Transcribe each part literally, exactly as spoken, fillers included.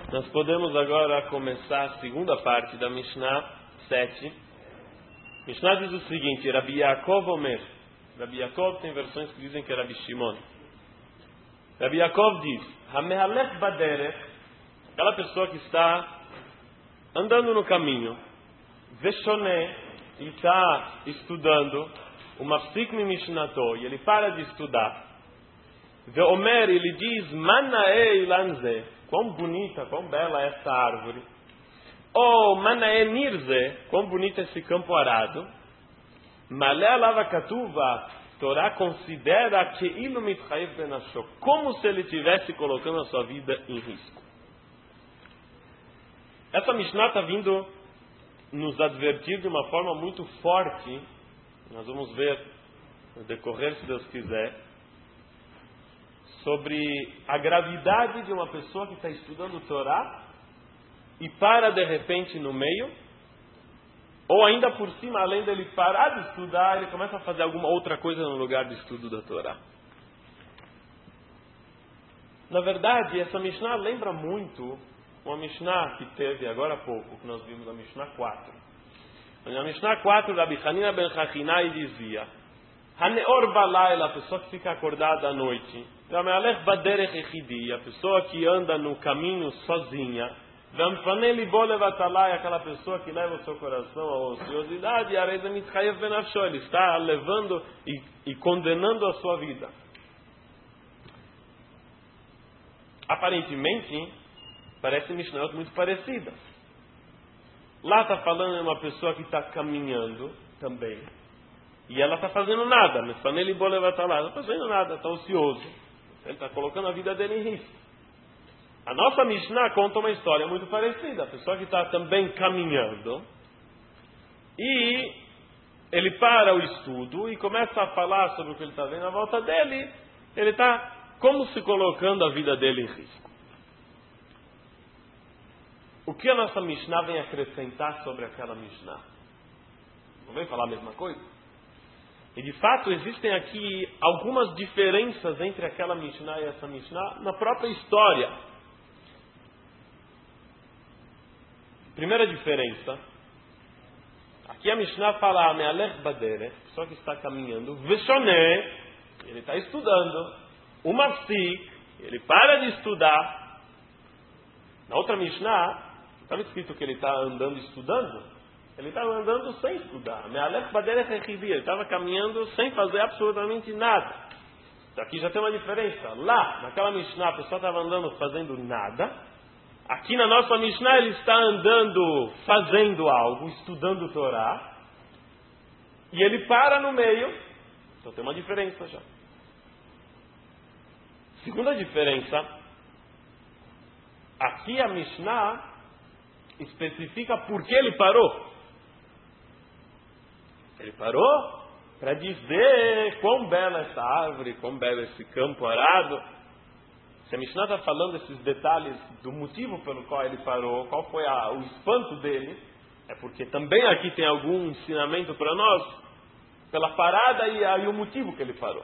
Nós podemos agora começar a segunda parte da Mishnah sete. Mishnah diz o seguinte: Rabi Yaakov Omer. Rabi Yaakov tem versões que dizem que é Rabi Shimon. Rabi Yaakov diz: Hamehalech baderech, aquela pessoa que está andando no caminho, Veshoné, e está estudando, o Mafsik mi Mishnato, e ele para de estudar. Veomer, ele diz: Manae ilanze, quão bonita, quão bela é esta árvore. Ou Manae nirze, quão bonito esse campo arado. Malé lava katuva, Torá considera que ilu mitchayev benasho, como se ele estivesse colocando a sua vida em risco. Essa Mishnah está vindo nos advertir de uma forma muito forte. Nós vamos ver no decorrer, se Deus quiser, sobre a gravidade de uma pessoa que está estudando Torá e para de repente no meio, ou ainda por cima, além dele parar de estudar, ele começa a fazer alguma outra coisa no lugar de estudo da Torá. Na verdade, essa Mishnah lembra muito uma Mishnah que teve agora há pouco, que nós vimos na Mishnah quatro. Na Mishnah quatro, Rabi Hanina ben Chachinai dizia: Haneor balayla, a pessoa que fica acordada à noite, Ramealech baderech echidi, a pessoa que anda no caminho sozinha, Vamfanei libo levatalai, aquela pessoa que leva o seu coração à ociosidade, Areza mitchayev benafsho, ele está levando e, e condenando a sua vida. Aparentemente, parece Mishnayot muito parecidas. Lá está falando de uma pessoa que está caminhando também, e ela está fazendo nada. Não está fazendo nada, está ocioso. Ele está colocando a vida dele em risco. A nossa Mishnah conta uma história muito parecida. A pessoa que está também caminhando, e ele para o estudo e começa a falar sobre o que ele está vendo à volta dele. Ele está como se colocando a vida dele em risco. O que a nossa Mishnah vem acrescentar sobre aquela Mishnah? Não vem falar a mesma coisa? E de fato existem aqui algumas diferenças entre aquela Mishnah e essa Mishnah na própria história. Primeira diferença, aqui a Mishnah fala Amealech baderech, pessoa que está caminhando, Veshoné, ele está estudando, o Mafsik, ele para de estudar. Na outra Mishnah estava escrito que ele está andando estudando, ele estava andando sem estudar. Amealech baderech echidi, ele estava caminhando sem fazer absolutamente nada. Aqui já tem uma diferença. Lá, naquela Mishnah, a pessoa estava andando fazendo nada. Aqui na nossa Mishnah ele está andando, fazendo algo, estudando Torá, e ele para no meio. Então tem uma diferença já. Segunda diferença, aqui a Mishnah especifica por que ele parou. Ele parou para dizer quão bela essa árvore, quão belo esse campo arado. Se a Mishnah está falando esses detalhes do motivo pelo qual ele parou, qual foi a, o espanto dele, é porque também aqui tem algum ensinamento para nós, pela parada e, a, e o motivo que ele parou.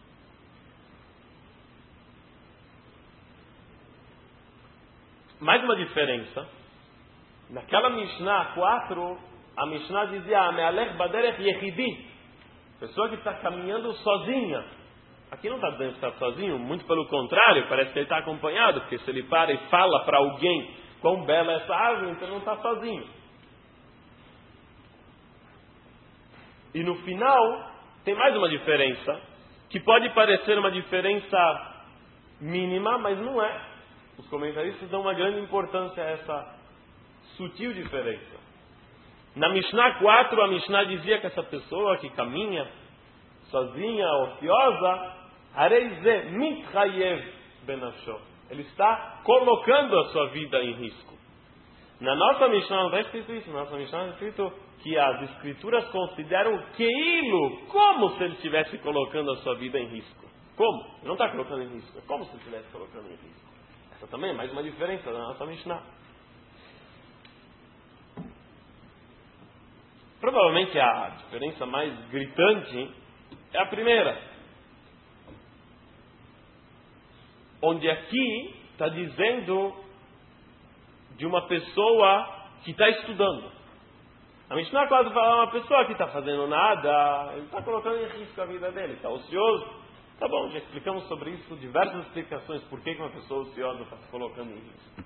Mais uma diferença, naquela Mishnah quatro, a Mishnah dizia Amealech baderech yechidi, pessoa que está caminhando sozinha. Aqui não está dizendo que está sozinho, muito pelo contrário, parece que ele está acompanhado, porque se ele para e fala para alguém quão bela é essa árvore, então ele não está sozinho. E no final, tem mais uma diferença, que pode parecer uma diferença mínima, mas não é. Os comentaristas dão uma grande importância a essa sutil diferença. Na Mishnah quatro, a Mishnah dizia que essa pessoa que caminha sozinha, ociosa, Areize mitchayev benasho, ele está colocando a sua vida em risco. Na nossa Mishnah não está escrito isso. Na nossa Mishnah está escrito que as escrituras consideram queilo, como se ele estivesse colocando a sua vida em risco. Como? Ele não está colocando em risco, é como se ele estivesse colocando em risco. Essa também é mais uma diferença da nossa Mishnah. Provavelmente a diferença mais gritante é a primeira, onde aqui está dizendo de uma pessoa que está estudando. A Mishnah quase fala uma pessoa que está fazendo nada, ele está colocando em risco a vida dele, está ocioso. Tá bom, já explicamos sobre isso, diversas explicações, por que uma pessoa ociosa está se colocando em risco.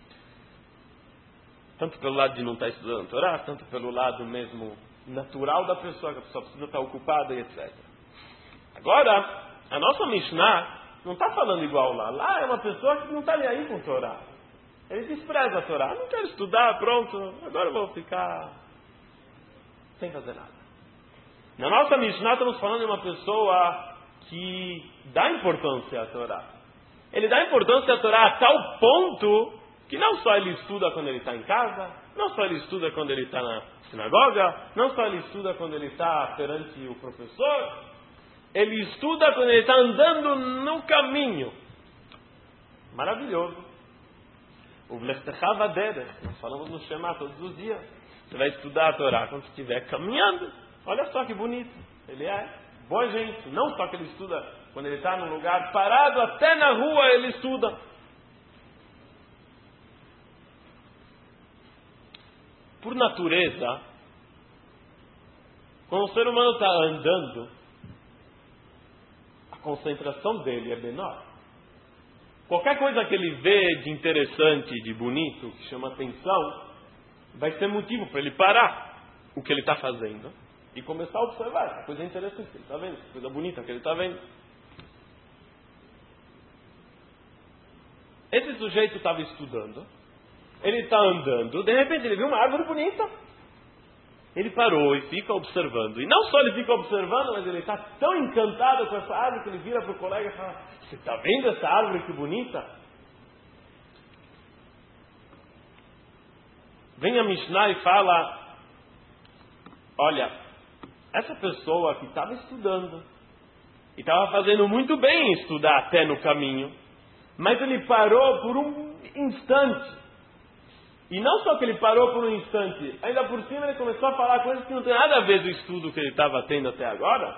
Tanto pelo lado de não estar estudando a Torá, tanto pelo lado mesmo natural da pessoa, que a pessoa precisa estar ocupada e etcétera. Agora, a nossa Mishnah não está falando igual lá. Lá é uma pessoa que não está nem aí com a Torá. Ele despreza a Torá. Não quero estudar, pronto, agora eu vou ficar sem fazer nada. Na nossa Mishnah estamos falando de uma pessoa que dá importância à Torá. Ele dá importância à Torá a tal ponto que não só ele estuda quando ele está em casa, não só ele estuda quando ele está na sinagoga, não só ele estuda quando ele está perante o professor, ele estuda quando ele está andando no caminho. Maravilhoso. O Vlechtecha Vaderech, nós falamos no Shema todos os dias. Você vai estudar a Torá quando estiver caminhando. Olha só que bonito. Ele é boa gente. Não só que ele estuda quando ele está num lugar parado, até na rua ele estuda. Por natureza, quando o ser humano está andando, a concentração dele é menor. Qualquer coisa que ele vê de interessante, de bonito, que chama atenção, vai ser motivo para ele parar o que ele está fazendo e começar a observar essa coisa interessante que ele está vendo, essa coisa bonita que ele está vendo. Esse sujeito estava estudando, ele está andando, de repente ele viu uma árvore bonita. Ele parou e fica observando. E não só ele fica observando, mas ele está tão encantado com essa árvore que ele vira para o colega e fala: você está vendo essa árvore que bonita? Vem a Mishnah e fala: olha, essa pessoa que estava estudando e estava fazendo muito bem em estudar até no caminho, mas ele parou por um instante. E não só que ele parou por um instante, ainda por cima ele começou a falar coisas que não tem nada a ver do estudo que ele estava tendo até agora.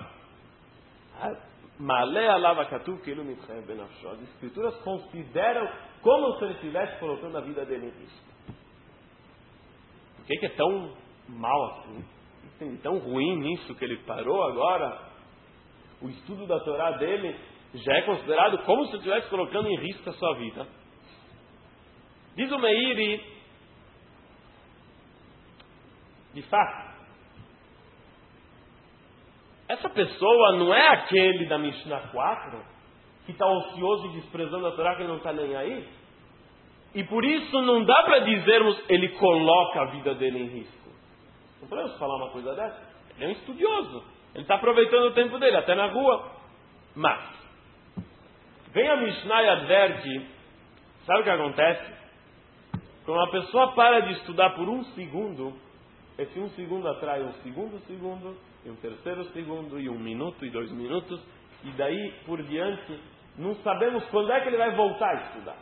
As escrituras consideram como se ele estivesse colocando a vida dele em risco. Por que, que é tão mal assim? Tem tão ruim nisso que ele parou agora? O estudo da Torá dele já é considerado como se ele estivesse colocando em risco a sua vida. Diz o Meiri, de fato, essa pessoa não é aquele da Mishnah quatro que está ocioso e desprezando a Torá, que não está nem aí. E por isso não dá para dizermos ele coloca a vida dele em risco. Não podemos falar uma coisa dessa. Ele é um estudioso. Ele está aproveitando o tempo dele, até na rua. Mas, vem a Mishnah e adverte, sabe o que acontece? Quando uma pessoa para de estudar por um segundo, esse um segundo atrai um segundo segundo, e um terceiro segundo, e um minuto, e dois minutos, e daí por diante, não sabemos quando é que ele vai voltar a estudar.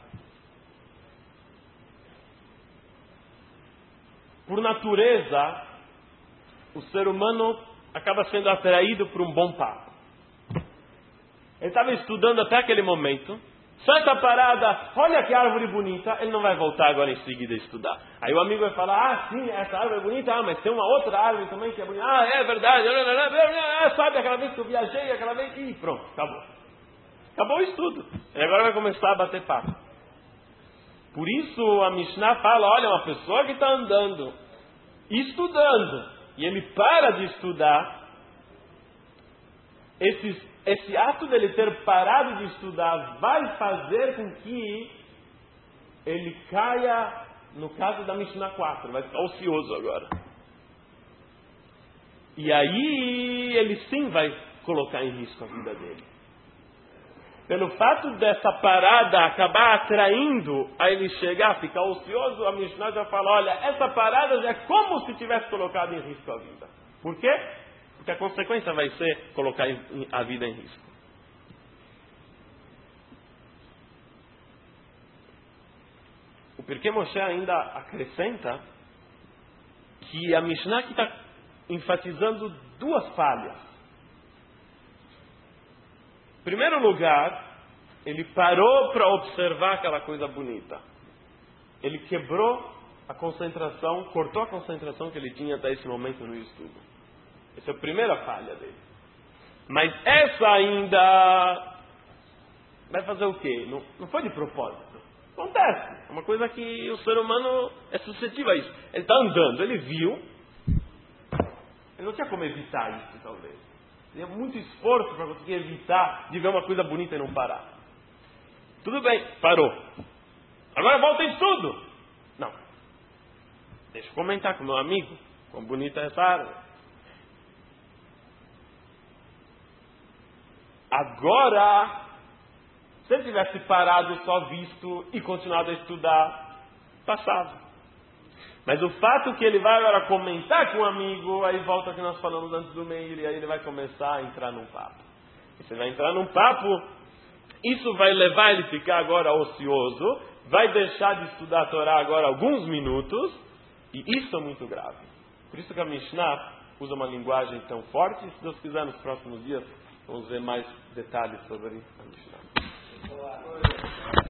Por natureza, o ser humano acaba sendo atraído por um bom papo. Ele estava estudando até aquele momento, só essa parada, olha que árvore bonita, ele não vai voltar agora em seguida a estudar. Aí o amigo vai falar: ah, sim, essa árvore é bonita, ah, mas tem uma outra árvore também que é bonita. Ah, é verdade, sabe aquela vez que eu viajei, aquela vez, e pronto, acabou. Acabou o estudo. E agora vai começar a bater papo. Por isso a Mishnah fala: olha, uma pessoa que está andando, estudando, e ele para de estudar, esses Esse ato dele ter parado de estudar vai fazer com que ele caia, no caso da Mishnah quatro, vai ficar ocioso agora. E aí ele sim vai colocar em risco a vida dele. Pelo fato dessa parada acabar atraindo a ele chegar, ficar ocioso, a Mishnah já fala: olha, essa parada já é como se tivesse colocado em risco a vida. Por quê? Porque a consequência vai ser colocar a vida em risco. O Pirkei Moshe ainda acrescenta que a Mishnah aqui está enfatizando duas falhas. Em primeiro lugar, ele parou para observar aquela coisa bonita. ele quebrou a concentração, cortou a concentração que ele tinha até esse momento no estudo. Essa é a primeira falha dele. Mas essa ainda vai fazer o quê? Não, não foi de propósito. Acontece. É uma coisa que o ser humano é suscetível a isso. Ele está andando, ele viu. Ele não tinha como evitar isso, talvez. Tinha muito esforço para conseguir evitar de ver uma coisa bonita e não parar. Tudo bem, parou. Agora volta em tudo. Não. Deixa eu comentar com meu amigo. Quão bonita é essa árvore. Agora, se ele tivesse parado, só visto e continuado a estudar, passava. Mas o fato que ele vai agora comentar com um amigo, aí volta ao que nós falamos antes do meio, e aí ele vai começar a entrar num papo. E você vai entrar num papo, isso vai levar ele a ficar agora ocioso, vai deixar de estudar a Torá agora alguns minutos, e isso é muito grave. Por isso que a Mishnah usa uma linguagem tão forte, e se Deus quiser nos próximos dias, vamos ver mais detalhes sobre a Mishnah.